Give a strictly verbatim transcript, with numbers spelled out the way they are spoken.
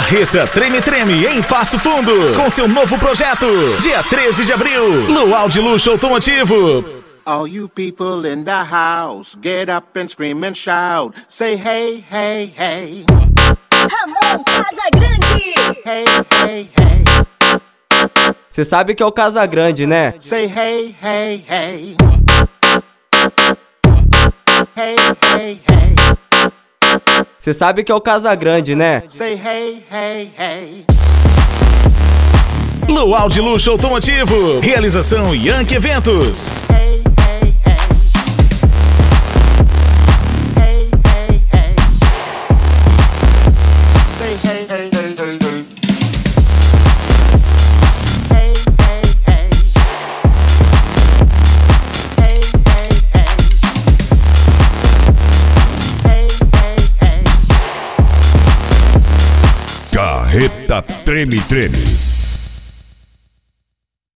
Carreta Treme Treme em Passo Fundo, com seu novo projeto, dia treze de abril, Luau de Luxo Automotivo. All you people in the house, get up and scream and shout. Say hey, hey, hey. Ramon Casagrande. Hey, hey, hey. Cê sabe que é o Casagrande, né? Say hey, hey, hey. Hey, hey, hey. Cê sabe que é o Casagrande, né? Say hey, hey, hey. Luau de Luxo Automotivo. Realização Yankee Eventos. Hey, hey, hey. Hey, hey, hey. Say hey, hey, hey, hey, hey. Hey, hey, hey. Hey, hey, hey. Hey, hey, hey. Carreta Treme Treme.